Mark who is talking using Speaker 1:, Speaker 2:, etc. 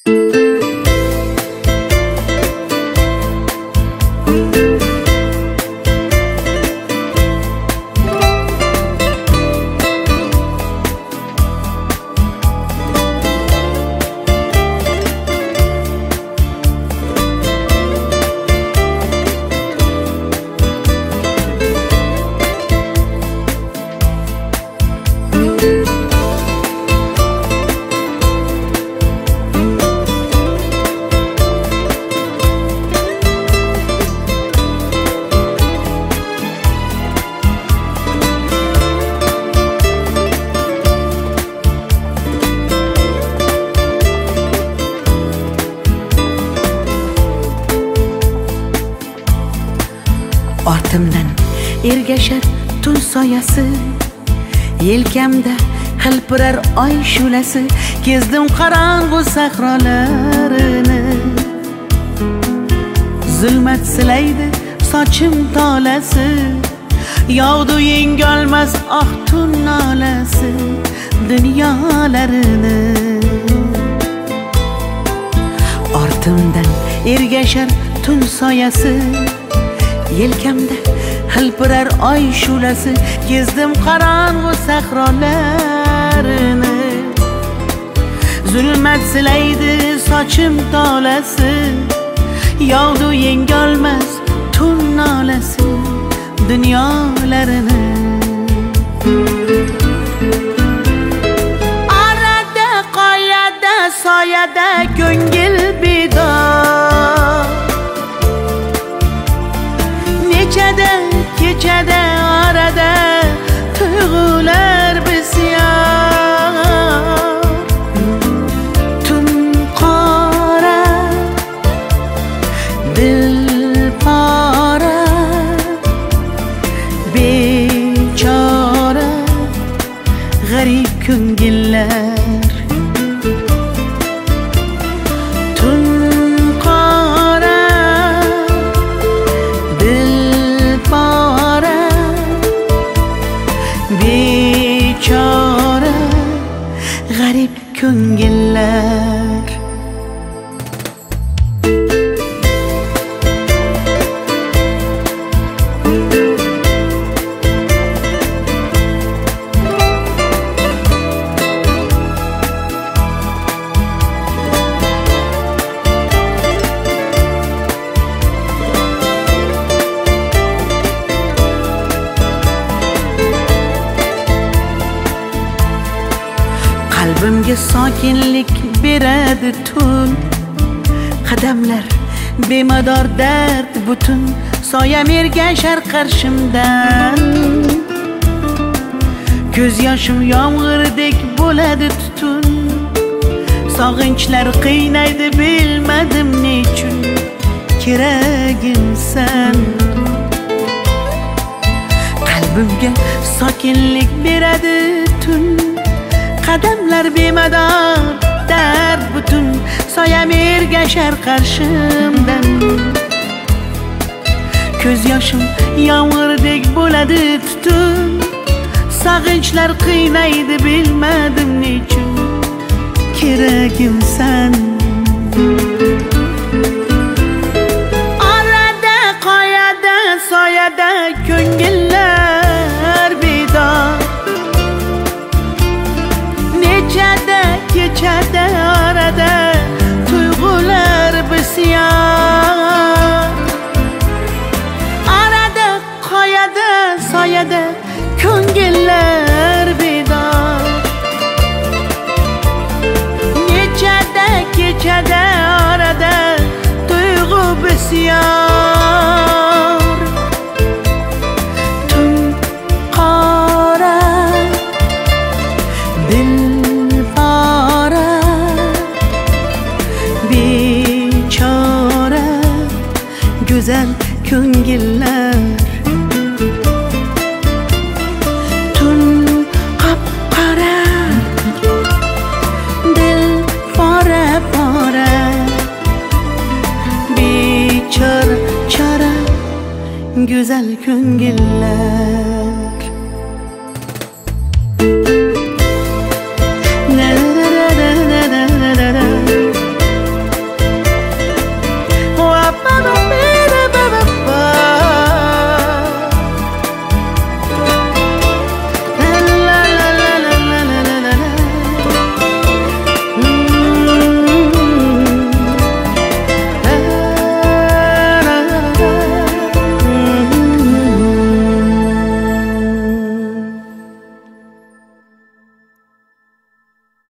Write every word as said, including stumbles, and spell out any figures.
Speaker 1: Ortimdan ergashar tun soyasi, yelkamda hilpirar oy shulasi. Kezdim qorong'u sahrolarini, zulmat silaydi sochim tolasi. Yog'du yengolmas oq tun nolasi dunyolarini. Ortimdan ergashar tun soyasi, yelkamda hilpirar oy shulasi. Kezdim qorong'u sahrolarini, zulmat silaydi sochim tolasi. Yog'du yengolmas tun nolasi dunyolarini. Arada qoyada soyada ko'ngil bedor, nechada kechada orada tuyg'ular bisyor. Tun qora dil pora, bechora g'arib ko'ngillar. Bechora g'arib ko'ngillar. Qalbimga sokinlik beradi tun, qadamlar bemador dard butun. Soyam ergashar qarshimdan, ko'z yoshim yomg'irdek bo'ladi tutun. Sog'inchlar qiynaydi bilmadim nechun, keragimsan. Qalbimga sokinlik beradi tun, qadamlar bemador dard butun. Soyam ergashar qarshimdan, ko'z yoshim yomg'irdek bo'ladi tutun. Sog'inchlar qiynaydi bilmadim nechun, keragimsan. Orada qoyada soyada ko'ngillar bedor, nechada kechada orada tuyg'ular bisyor. Orada qoyada soyada ko'ngillar bedor, nechada kechada orada tuyg'u bisyor. Tun qora dil pora, bechora go'zal ko'ngillar. Tun qop-qora dil pora pora, bechora chora go'zal ko'ngillar.